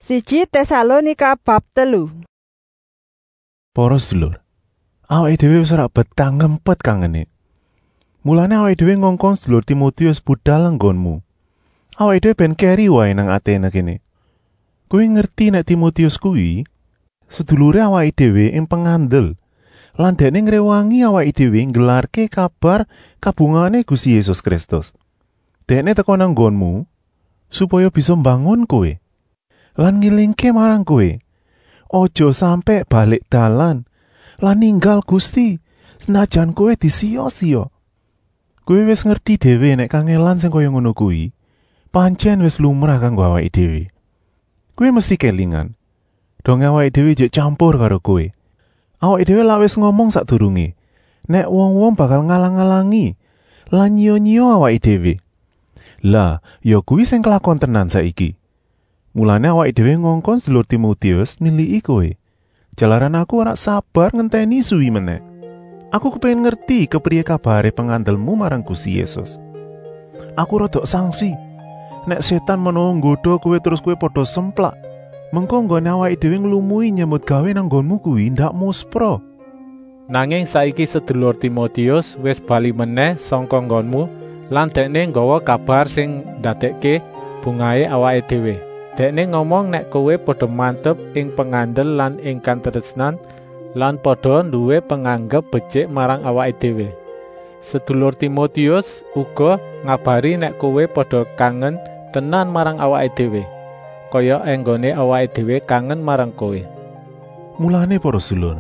1 Tesalonika bab 3. Para sedulur, awake dhewe wis ora betah ngempet kangene. Mulane awake dhewe ngongkon sedulur Timotius budal nggonmu. Awake dhewe ben keri wae nang Athena kene. Kowe ngerti nek Timotius kuwi sedulure awake dhewe ing pengandel. Lan dene ngrewangi awake dhewe nggelarke kabar kabungane Gusti Yesus Kristus. Dene teko nang nggonmu supaya bisa mbangun kowe. Lan ngilingke marang kowe, ojo sampe balik dalan lan ninggal Gusti senajan kowe disiya-siya. Kowe wis ngerti dhewe nek kangelan sing kaya ngono kuwi pancen wis lumrah kanggo awake dhewe. Kowe mesti kelingan dong awake dhewe jek campur karo kowe. Awake dhewe lak wis ngomong sadurunge nek wong-wong bakal ngalang-alangi lan nyiyo-nyiyo awake dhewe. Lah, ya kuwi sing kelakon tenan saiki. Mulane awake dhewe ngongkon sedulur Timotius niliki kowe. Jalaran aku ora sabar ngenteni suwi meneh. Aku kepengin ngerti kepriye kabare pengandelmu marang Gusti Yesus. Aku rada sangsi nek setan menawa nggodha kowe terus kowe padha semplak. Mengko nggone awake dhewe nglumui nyambut gawe nang nggonmu kuwi ndak muspra. Nanging saiki sedulur Timotius wis bali meneh saka nggonmu lan dekne nggawa kabar sing ndadekke bungahe awake dhewe. Dekne ngomong nek kowe padha mantep ing pengandel lan ing katresnan lan padha duwe penganggep becik marang awake dhewe. Sedulur Timotius uga ngabari nek kowe padha kangen tenan marang awake dhewe, kaya enggone awake dhewe kangen marang kowe. Mulane para sedulur,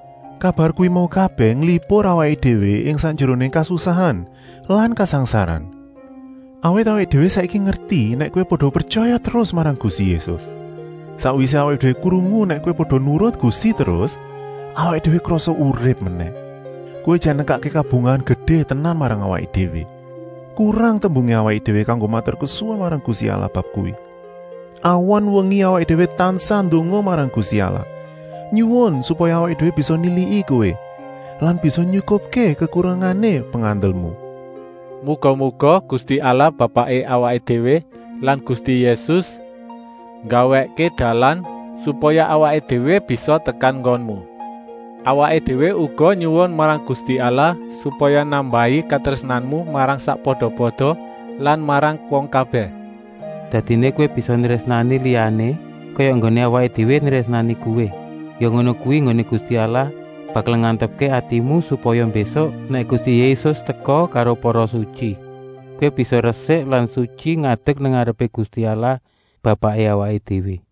kabar kuwi mau kabeh nglipur awake dhewe ing sanjeroning kasusahan lan kasangsaran. Awake dhewe saiki ngerti nek kowe padha percaya terus marang Gusti Yesus. Sakwise awake dhewe krungu nek kowe padha nurut Gusti terus, awake dhewe krasa urip meneh. Kowe jan nekake kabungan gedhe tenan marang awake dhewe. Kurang tembunge awake dhewe kanggo matur kesuwun marang Gusti Allah bab kuwi. Awan wengi awake dhewe tansah ndonga marang Gusti Allah. Nyuwun supaya awake dhewe bisa niliki kowe lan bisa nyukupke kekurangane pengandelmu. Muga-muga Gusti Allah Bapake awake dhewe lan Gusti Yesus gaweke dalan supaya awake dhewe bisa tekan nggonmu. Awake dhewe uga nyuwun marang Gusti Allah supaya nambahi katresnanmu marang sakpadha-padha lan marang wong kabeh. Dadine kowe bisa nresnani liyane kaya nggone awake dhewe nresnani kowe. Ya ngono kuwi nggone Gusti Allah bakal ngantepke atimu supaya besok nek Gusti Yesus teka karo para suci, kowe bisa resik lan suci ngadeg nang ngarepe Gusti Allah Bapake awake dhewe.